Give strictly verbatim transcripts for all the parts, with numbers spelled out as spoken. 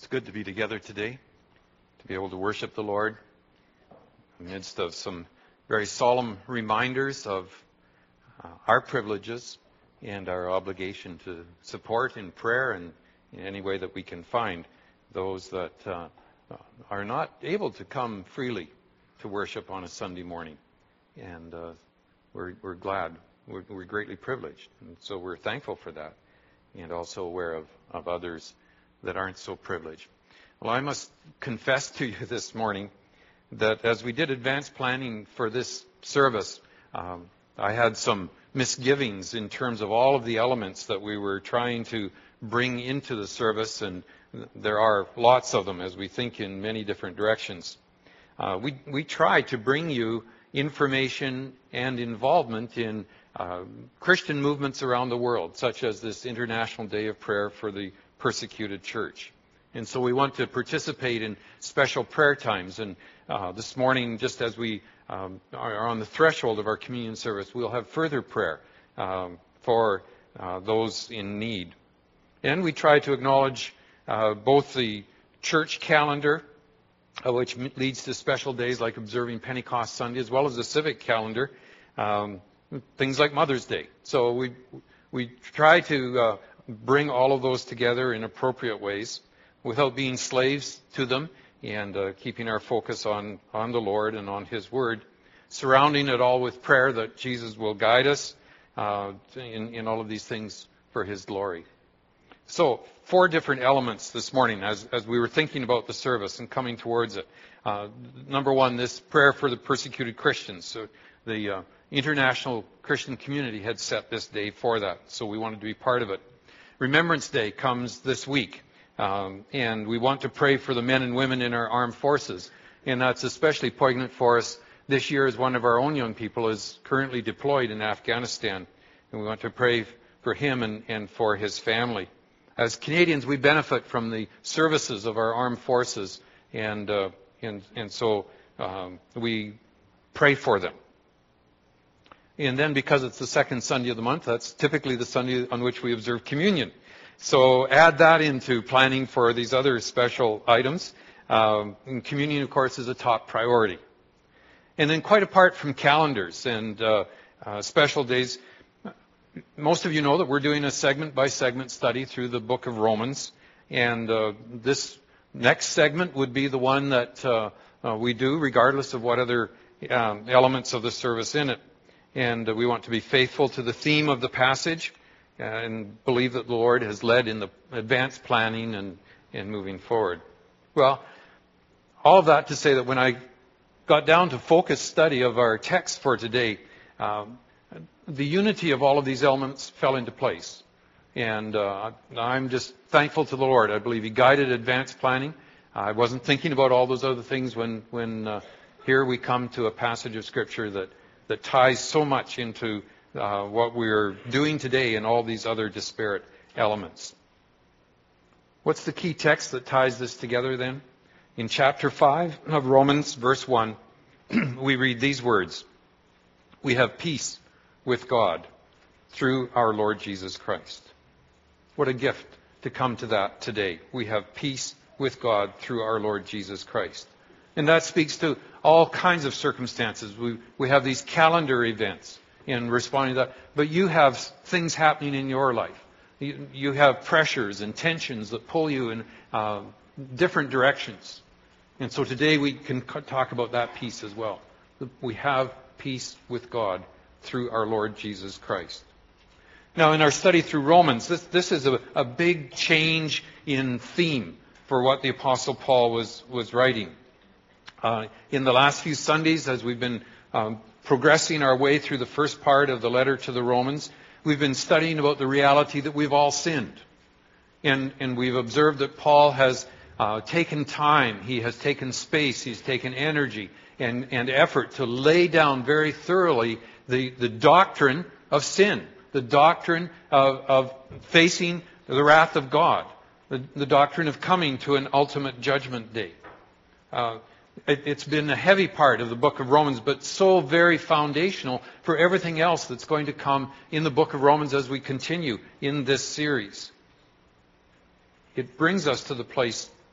good to be together today, to be able to worship the Lord in the midst of some very solemn reminders of uh, our privileges and our obligation to support in prayer and in any way that we can find those that uh, are not able to come freely to worship on a Sunday morning. And uh, we're, we're glad. We're, we're greatly privileged. And so we're thankful for that, and also aware of, of others that aren't so privileged. Well, I must confess to you this morning that as we did advanced planning for this service, um, I had some misgivings in terms of all of the elements that we were trying to bring into the service, and there are lots of them as we think in many different directions. Uh, we, we try to bring you information and involvement in uh, Christian movements around the world, such as this International Day of Prayer for the Persecuted Church. And so we want to participate in special prayer times. And uh, this morning, just as we um, are on the threshold of our communion service, we'll have further prayer um, for uh, those in need. And we try to acknowledge uh, both the church calendar, uh, which leads to special days like observing Pentecost Sunday, as well as the civic calendar, um, things like Mother's Day. So we we try to uh, bring all of those together in appropriate ways without being slaves to them, and uh, keeping our focus on, on the Lord and on His Word, surrounding it all with prayer that Jesus will guide us uh, in, in all of these things for His glory. So, four different elements this morning as, as we were thinking about the service and coming towards it. Uh, number one, this prayer for the persecuted Christians. So the uh, international Christian community had set this day for that, so we wanted to be part of it. Remembrance Day comes this week. Um, and we want to pray for the men and women in our armed forces. And that's especially poignant for us this year as one of our own young people is currently deployed in Afghanistan. And we want to pray for him and, and for his family. As Canadians, we benefit from the services of our armed forces. And, uh, and, and so um, we pray for them. And then because it's the second Sunday of the month, that's typically the Sunday on which we observe communion. So add that into planning for these other special items. Um, and communion, of course, is a top priority. And then quite apart from calendars and uh, uh, special days, most of you know that we're doing a segment-by-segment study through the book of Romans. And uh, this next segment would be the one that uh, uh, we do regardless of what other um, elements of the service in it. And uh, we want to be faithful to the theme of the passage and believe that the Lord has led in the advanced planning and, and moving forward. Well, all of that to say that when I got down to focused study of our text for today, um, the unity of all of these elements fell into place. And uh, I'm just thankful to the Lord. I believe He guided advanced planning. I wasn't thinking about all those other things when, when uh, here we come to a passage of Scripture that, that ties so much into Uh, what we're doing today and all these other disparate elements. What's the key text that ties this together then? In chapter five of Romans, verse one, we read these words: "We have peace with God through our Lord Jesus Christ." What a gift to come to that today. We have peace with God through our Lord Jesus Christ. And that speaks to all kinds of circumstances. We, we have these calendar events in responding to that. But you have things happening in your life. You, you have pressures and tensions that pull you in uh, different directions. And so today we can talk about that peace as well. We have peace with God through our Lord Jesus Christ. Now in our study through Romans, this, this is a, a big change in theme for what the Apostle Paul was, was writing. Uh, in the last few Sundays, as we've been um, progressing our way through the first part of the letter to the Romans, we've been studying about the reality that we've all sinned. And, and we've observed that Paul has uh, taken time, he has taken space, he's taken energy and, and effort to lay down very thoroughly the, the doctrine of sin, the doctrine of, of facing the wrath of God, the, the doctrine of coming to an ultimate judgment day. Uh, It, it's been a heavy part of the book of Romans, but so very foundational for everything else that's going to come in the book of Romans as we continue in this series. It brings us to the place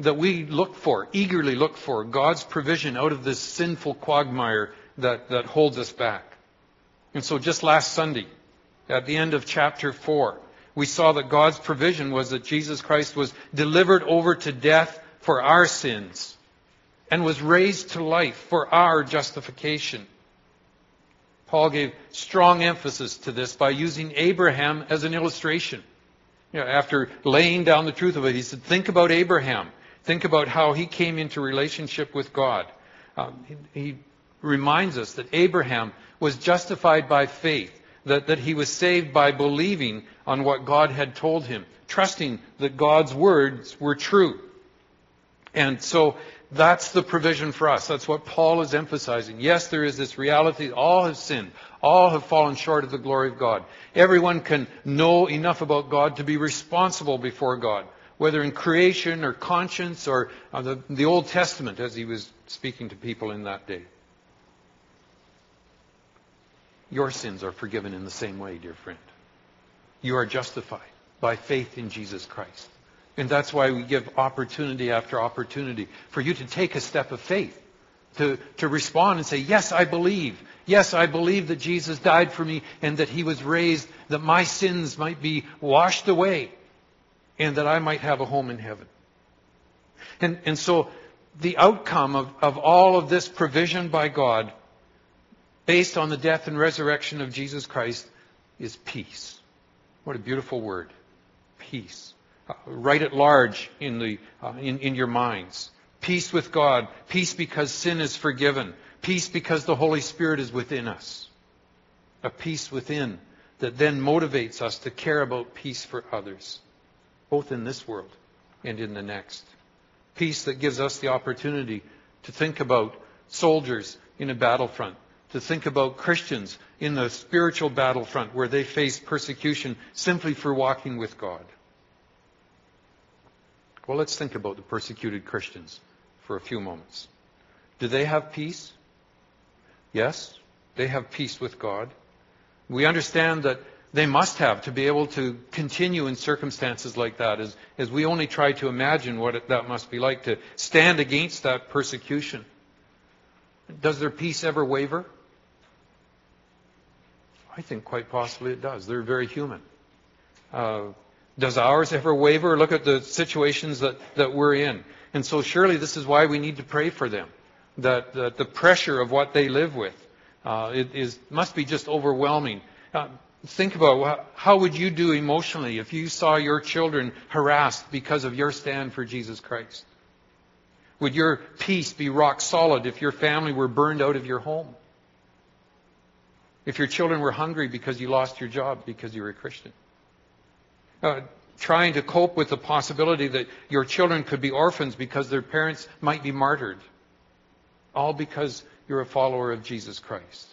that we look for, eagerly look for, God's provision out of this sinful quagmire that, that holds us back. And so just last Sunday, at the end of chapter four, we saw that God's provision was that Jesus Christ was delivered over to death for our sins and was raised to life for our justification. Paul gave strong emphasis to this by using Abraham as an illustration. You know, after laying down the truth of it, he said, think about Abraham. Think about how he came into relationship with God. Um, he, he reminds us that Abraham was justified by faith, that, that he was saved by believing on what God had told him, trusting that God's words were true. And so that's the provision for us. That's what Paul is emphasizing. Yes, there is this reality. All have sinned. All have fallen short of the glory of God. Everyone can know enough about God to be responsible before God, whether in creation or conscience or uh, the, the Old Testament, as he was speaking to people in that day. Your sins are forgiven in the same way, dear friend. You are justified by faith in Jesus Christ. And that's why we give opportunity after opportunity for you to take a step of faith, to, to respond and say, yes, I believe. Yes, I believe that Jesus died for me and that he was raised, that my sins might be washed away and that I might have a home in heaven. And, and so the outcome of, of all of this provision by God, based on the death and resurrection of Jesus Christ, is peace. What a beautiful word. Peace. Uh, write it large in, the, uh, in, in your minds. Peace with God. Peace because sin is forgiven. Peace because the Holy Spirit is within us. A peace within that then motivates us to care about peace for others, both in this world and in the next. Peace that gives us the opportunity to think about soldiers in a battlefront, to think about Christians in the spiritual battlefront where they face persecution simply for walking with God. Well, let's think about the persecuted Christians for a few moments. Do they have peace? Yes, they have peace with God. We understand that they must have to be able to continue in circumstances like that, as, as we only try to imagine what it, that must be like to stand against that persecution. Does their peace ever waver? I think quite possibly it does. They're very human. Uh, does ours ever waver? Look at the situations that, that we're in. And so surely this is why we need to pray for them. That, that the pressure of what they live with uh, it is must be just overwhelming. Uh, think about how would you do emotionally if you saw your children harassed because of your stand for Jesus Christ? Would your peace be rock solid if your family were burned out of your home? If your children were hungry because you lost your job because you were a Christian? Uh, trying to cope with the possibility that your children could be orphans because their parents might be martyred. All because you're a follower of Jesus Christ.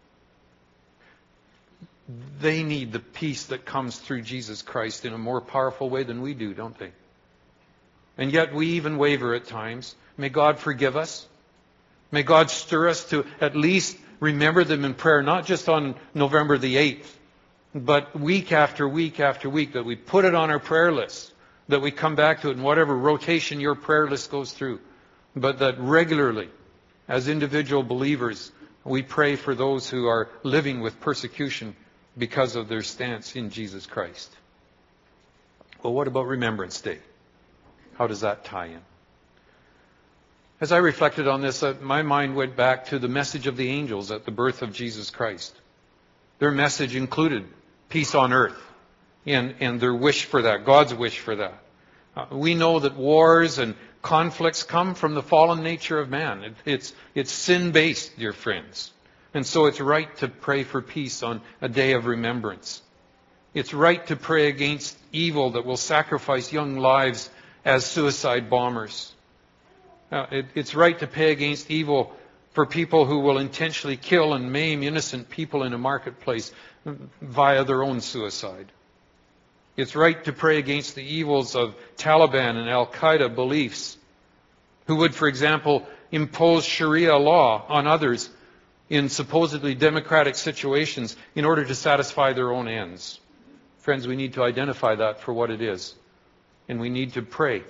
They need the peace that comes through Jesus Christ in a more powerful way than we do, don't they? And yet we even waver at times. May God forgive us. May God stir us to at least remember them in prayer, not just on November the eighth, but week after week after week, that we put it on our prayer list, that we come back to it in whatever rotation your prayer list goes through, but that regularly, as individual believers, we pray for those who are living with persecution because of their stance in Jesus Christ. Well, what about Remembrance Day? How does that tie in? As I reflected on this, uh, my mind went back to the message of the angels at the birth of Jesus Christ. Their message included peace on earth, and, and their wish for that, God's wish for that. Uh, we know that wars and conflicts come from the fallen nature of man. It, it's, it's sin-based, dear friends. And so it's right to pray for peace on a day of remembrance. It's right to pray against evil that will sacrifice young lives as suicide bombers. Uh, it, it's right to pray against evil for people who will intentionally kill and maim innocent people in a marketplace via their own suicide. It's right to pray against the evils of Taliban and Al-Qaeda beliefs, who would, for example, impose Sharia law on others in supposedly democratic situations in order to satisfy their own ends. Friends, we need to identify that for what it is. And we need to pray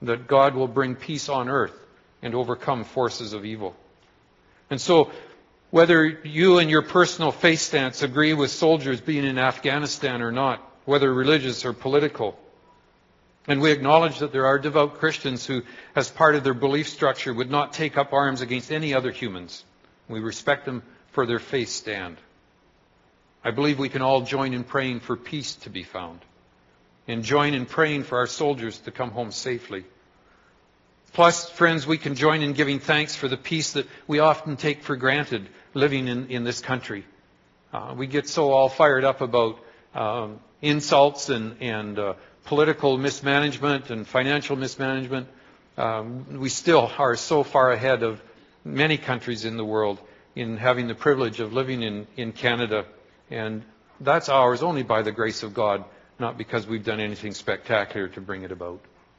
that God will bring peace on earth and overcome forces of evil. And so, whether you and your personal faith stance agree with soldiers being in Afghanistan or not, whether religious or political, and we acknowledge that there are devout Christians who, as part of their belief structure, would not take up arms against any other humans. We respect them for their faith stand. I believe we can all join in praying for peace to be found, and join in praying for our soldiers to come home safely. Plus, friends, we can join in giving thanks for the peace that we often take for granted living in, in this country. Uh, we get so all fired up about um, insults and, and uh, political mismanagement and financial mismanagement. Um, we still are so far ahead of many countries in the world in having the privilege of living in, in Canada. And that's ours only by the grace of God, not because we've done anything spectacular to bring it about.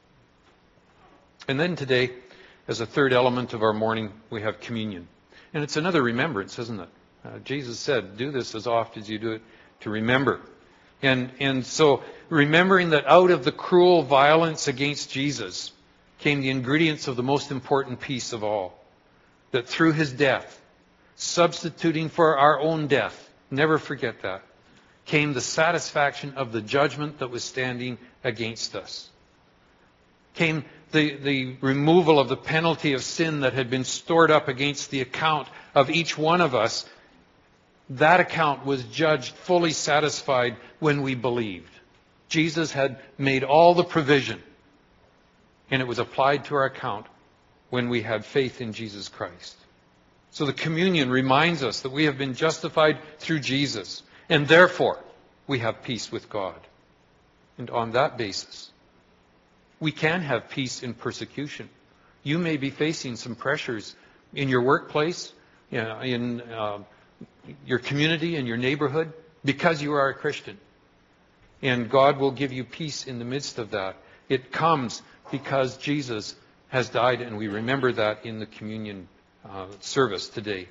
And then today, as a third element of our morning, we have communion. And it's another remembrance, isn't it? Uh, Jesus said, do this as often as you do it to remember. And, and so remembering that out of the cruel violence against Jesus came the ingredients of the most important piece of all. That through his death, substituting for our own death, never forget that, came the satisfaction of the judgment that was standing against us. Came the, the removal of the penalty of sin that had been stored up against the account of each one of us. That account was judged fully satisfied when we believed. Jesus had made all the provision, and it was applied to our account when we had faith in Jesus Christ. So the communion reminds us that we have been justified through Jesus, and therefore we have peace with God. And on that basis, we can have peace in persecution. You may be facing some pressures in your workplace, you know, in uh, your community, in your neighborhood, because you are a Christian. And God will give you peace in the midst of that. It comes because Jesus has died, and we remember that in the communion uh, service today.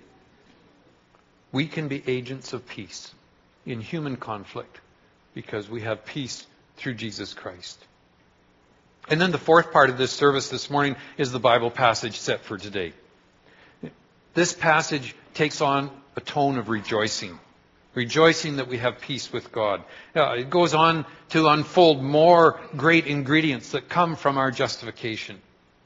We can be agents of peace in human conflict because we have peace through Jesus Christ. And then the fourth part of this service this morning is the Bible passage set for today. This passage takes on a tone of rejoicing. Rejoicing that we have peace with God. Uh, it goes on to unfold more great ingredients that come from our justification.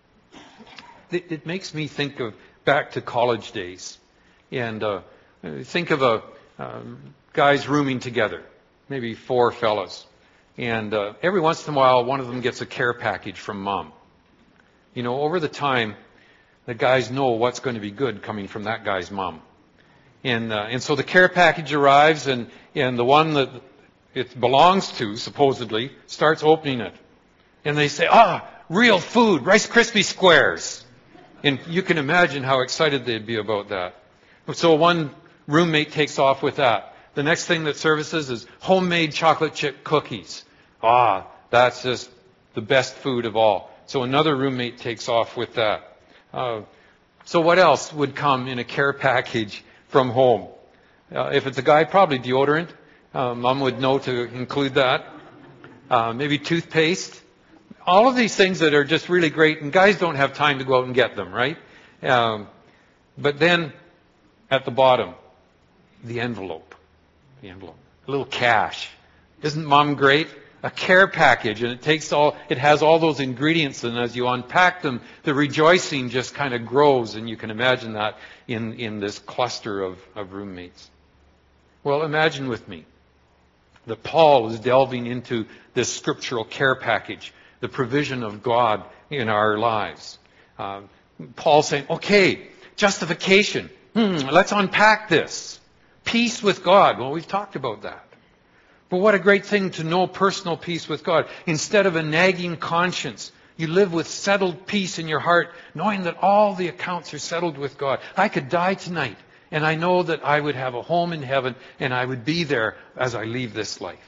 It, it makes me think of back to college days. And uh, think of a uh, guys rooming together, maybe four fellas. And uh, every once in a while, one of them gets a care package from mom. You know, over the time, the guys know what's going to be good coming from that guy's mom. And uh, and so the care package arrives, and, and the one that it belongs to, supposedly, starts opening it. And they say, ah, real food, Rice Krispie squares. And you can imagine how excited they'd be about that. So one roommate takes off with that. The next thing that services is homemade chocolate chip cookies. Ah, that's just the best food of all. So another roommate takes off with that. Uh, so what else would come in a care package from home? Uh, if it's a guy, probably deodorant. Uh, Mom would know to include that. Uh, maybe toothpaste. All of these things that are just really great, and guys don't have time to go out and get them, right? Um, but then at the bottom, the envelope. The envelope. A little cash. Isn't Mom great? A care package, and it takes all, it has all those ingredients, and as you unpack them, the rejoicing just kind of grows, and you can imagine that in, in this cluster of, of roommates. Well, imagine with me that Paul is delving into this scriptural care package, the provision of God in our lives. Uh, Paul's saying, okay, justification. Hmm, let's unpack this. Peace with God. Well, we've talked about that. But what a great thing to know personal peace with God. Instead of a nagging conscience, you live with settled peace in your heart, knowing that all the accounts are settled with God. I could die tonight, and I know that I would have a home in heaven, and I would be there as I leave this life.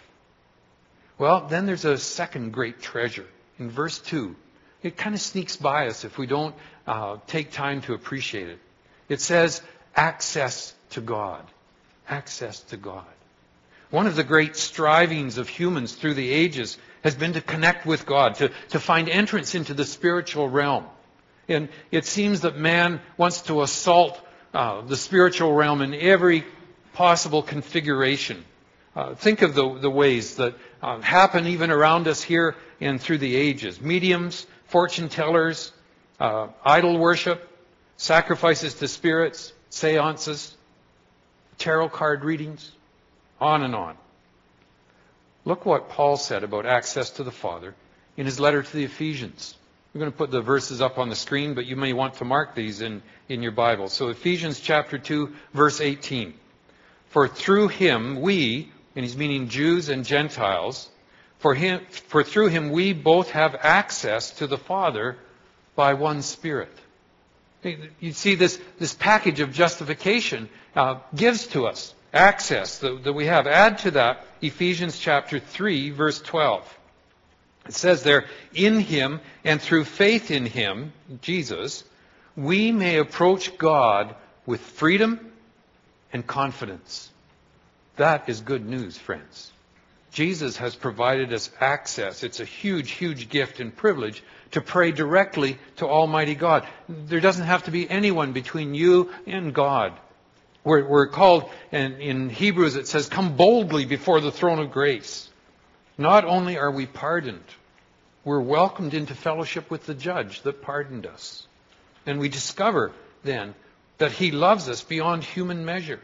Well, then there's a second great treasure. In verse two, it kind of sneaks by us if we don't uh, take time to appreciate it. It says, access to God. Access to God. One of the great strivings of humans through the ages has been to connect with God, to, to find entrance into the spiritual realm. And it seems that man wants to assault uh, the spiritual realm in every possible configuration. Uh, think of the, the ways that uh, happen even around us here and through the ages. Mediums, fortune tellers, uh, idol worship, sacrifices to spirits, seances, tarot card readings, on and on. Look what Paul said about access to the Father in his letter to the Ephesians. I'm going to put the verses up on the screen, but you may want to mark these in, in your Bible. So Ephesians chapter two, verse eighteen. For through him we, and he's meaning Jews and Gentiles, for him, for through him we both have access to the Father by one Spirit. You see, this, this package of justification uh, gives to us access that, that we have. Add to that Ephesians chapter three, verse twelve. It says there, in him and through faith in him, Jesus, we may approach God with freedom and confidence. That is good news, friends. Jesus has provided us access. It's a huge, huge gift and privilege to pray directly to Almighty God. There doesn't have to be anyone between you and God. We're, we're called, and in Hebrews it says, come boldly before the throne of grace. Not only are we pardoned, we're welcomed into fellowship with the judge that pardoned us. And we discover then that he loves us beyond human measure.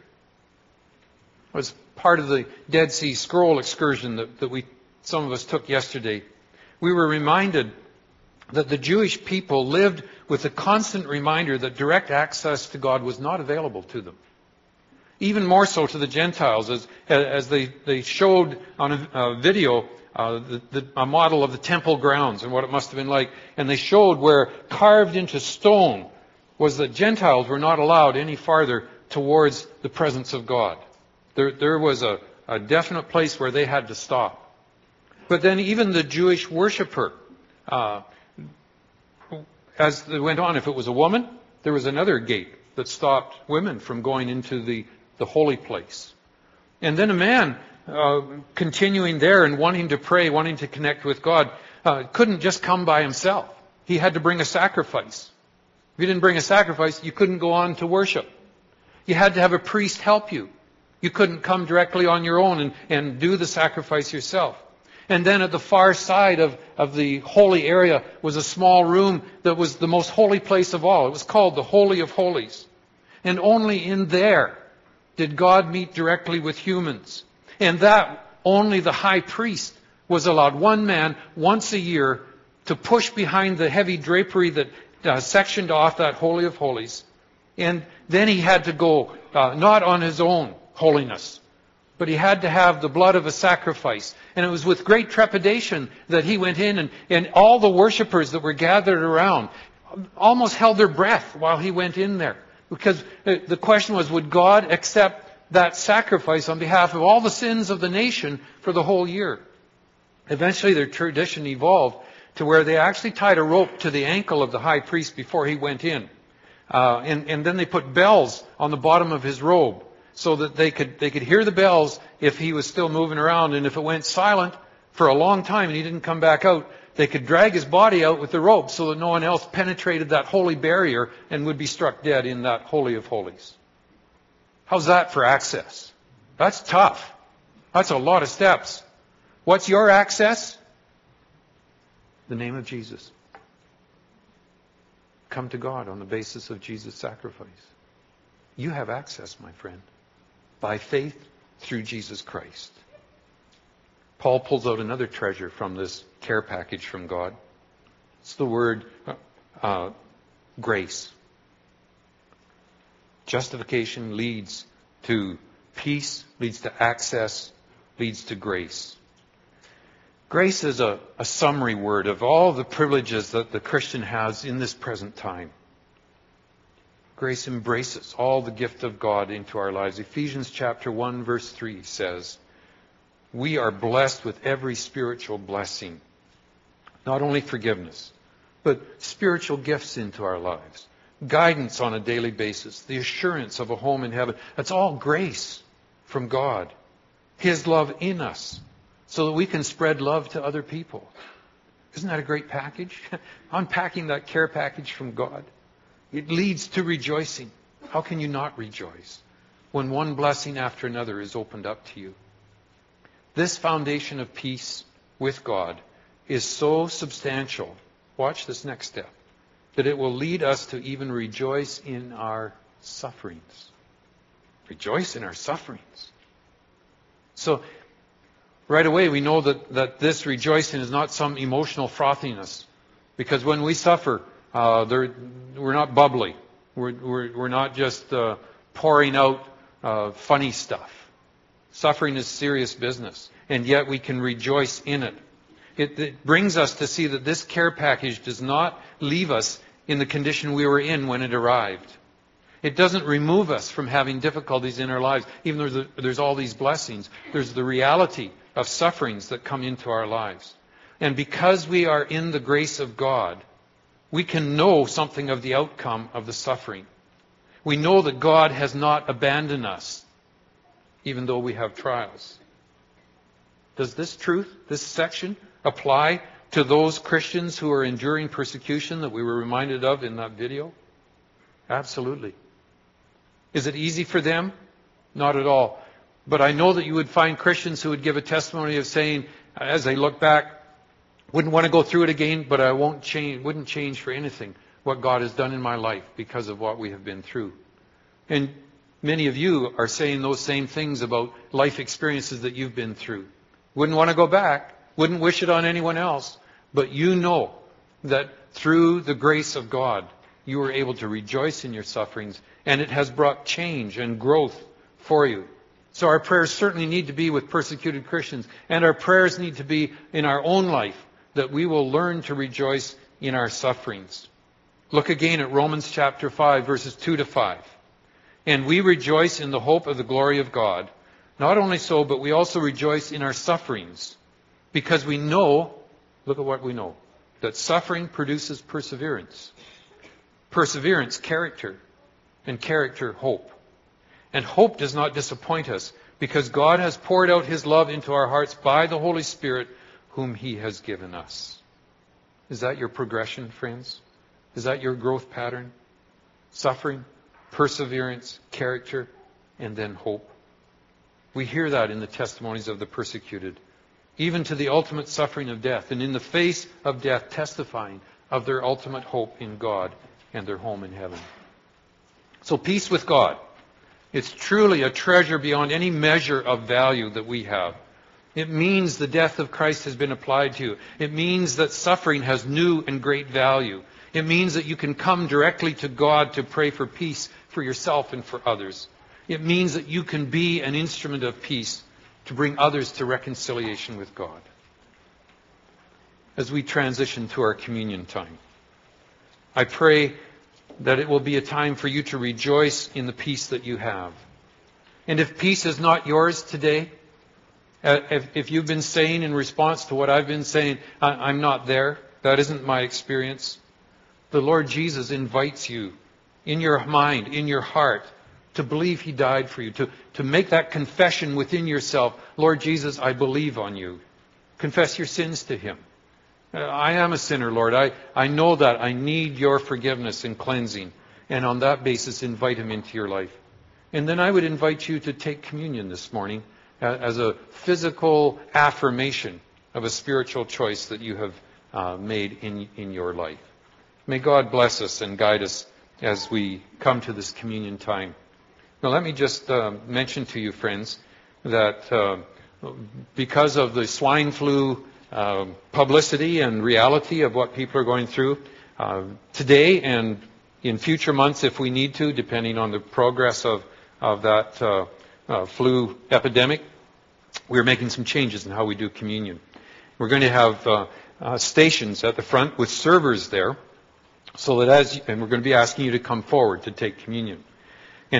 It was part of the Dead Sea Scroll excursion that, that we, some of us took yesterday. We were reminded that the Jewish people lived with a constant reminder that direct access to God was not available to them. Even more so to the Gentiles, as, as they, they showed on a, a video uh, the, the, a model of the temple grounds and what it must have been like. And they showed where carved into stone was that Gentiles were not allowed any farther towards the presence of God. There, there was a, a definite place where they had to stop. But then even the Jewish worshiper, uh, as they went on, if it was a woman, there was another gate that stopped women from going into the, the holy place. And then a man, uh, continuing there and wanting to pray, wanting to connect with God, uh, couldn't just come by himself. He had to bring a sacrifice. If you didn't bring a sacrifice, you couldn't go on to worship. You had to have a priest help you. You couldn't come directly on your own and, and do the sacrifice yourself. And then at the far side of, of the holy area was a small room that was the most holy place of all. It was called the Holy of Holies. And only in there did God meet directly with humans. And that only the high priest was allowed, one man, once a year, to push behind the heavy drapery that uh, sectioned off that Holy of Holies. And then he had to go, uh, not on his own holiness, but he had to have the blood of a sacrifice. And it was with great trepidation that he went in, and, and all the worshippers that were gathered around almost held their breath while he went in there. Because the question was, would God accept that sacrifice on behalf of all the sins of the nation for the whole year? Eventually their tradition evolved to where they actually tied a rope to the ankle of the high priest before he went in. Uh, and, and then they put bells on the bottom of his robe, so that they could they could hear the bells if he was still moving around. And if it went silent for a long time and he didn't come back out, they could drag his body out with the rope so that no one else penetrated that holy barrier and would be struck dead in that Holy of Holies. How's that for access? That's tough. That's a lot of steps. What's your access? The name of Jesus. Come to God on the basis of Jesus' sacrifice. You have access, my friend, by faith through Jesus Christ. Paul pulls out another treasure from this care package from God. It's the word uh, grace. Justification leads to peace, leads to access, leads to grace. Grace is a, a summary word of all the privileges that the Christian has in this present time. Grace embraces all the gift of God into our lives. Ephesians chapter one verse three says, we are blessed with every spiritual blessing. Not only forgiveness, but spiritual gifts into our lives. Guidance on a daily basis. The assurance of a home in heaven. That's all grace from God. His love in us, so that we can spread love to other people. Isn't that a great package? Unpacking that care package from God. It leads to rejoicing. How can you not rejoice when one blessing after another is opened up to you? This foundation of peace with God is so substantial, watch this next step, that it will lead us to even rejoice in our sufferings. Rejoice in our sufferings. So, right away we know that, that this rejoicing is not some emotional frothiness. Because when we suffer, uh, we're not bubbly. We're, we're, we're not just uh, pouring out uh, funny stuff. Suffering is serious business. And yet we can rejoice in it. It, it brings us to see that this care package does not leave us in the condition we were in when it arrived. It doesn't remove us from having difficulties in our lives. Even though there's, there's all these blessings, there's the reality of sufferings that come into our lives. And because we are in the grace of God, we can know something of the outcome of the suffering. We know that God has not abandoned us, even though we have trials. Does this truth, this section, apply to those Christians who are enduring persecution that we were reminded of in that video? Absolutely. Is it easy for them? Not at all. But I know that you would find Christians who would give a testimony of saying, as they look back, wouldn't want to go through it again, but I won't change, wouldn't change for anything what God has done in my life because of what we have been through. And many of you are saying those same things about life experiences that you've been through. Wouldn't want to go back, wouldn't wish it on anyone else, but you know that through the grace of God, you were able to rejoice in your sufferings, and it has brought change and growth for you. So our prayers certainly need to be with persecuted Christians, and our prayers need to be in our own life, that we will learn to rejoice in our sufferings. Look again at Romans chapter five, verses two to five. And we rejoice in the hope of the glory of God. Not only so, but we also rejoice in our sufferings, because we know, look at what we know, that suffering produces perseverance. Perseverance, character, and character, hope. And hope does not disappoint us, because God has poured out His love into our hearts by the Holy Spirit, whom He has given us. Is that your progression, friends? Is that your growth pattern? Suffering, perseverance, character, and then hope. We hear that in the testimonies of the persecuted, even to the ultimate suffering of death, and in the face of death testifying of their ultimate hope in God and their home in heaven. So peace with God. It's truly a treasure beyond any measure of value that we have. It means the death of Christ has been applied to you. It means that suffering has new and great value. It means that you can come directly to God to pray for peace for yourself and for others. It means that you can be an instrument of peace to bring others to reconciliation with God. As we transition to our communion time, I pray that it will be a time for you to rejoice in the peace that you have. And if peace is not yours today, if, if you've been saying in response to what I've been saying, I'm not there, that isn't my experience, the Lord Jesus invites you in your mind, in your heart, to believe He died for you, to, to make that confession within yourself, Lord Jesus, I believe on you. Confess your sins to Him. I am a sinner, Lord. I, I know that. I need your forgiveness and cleansing. And on that basis, invite Him into your life. And then I would invite you to take communion this morning as a physical affirmation of a spiritual choice that you have uh, made in, in your life. May God bless us and guide us as we come to this communion time. Now let me just uh, mention to you, friends, that uh, because of the swine flu uh, publicity and reality of what people are going through, uh, today and in future months if we need to, depending on the progress of, of that uh, uh, flu epidemic, we're making some changes in how we do communion. We're going to have uh, uh, stations at the front with servers there, so that as, and we're going to be asking you to come forward to take communion.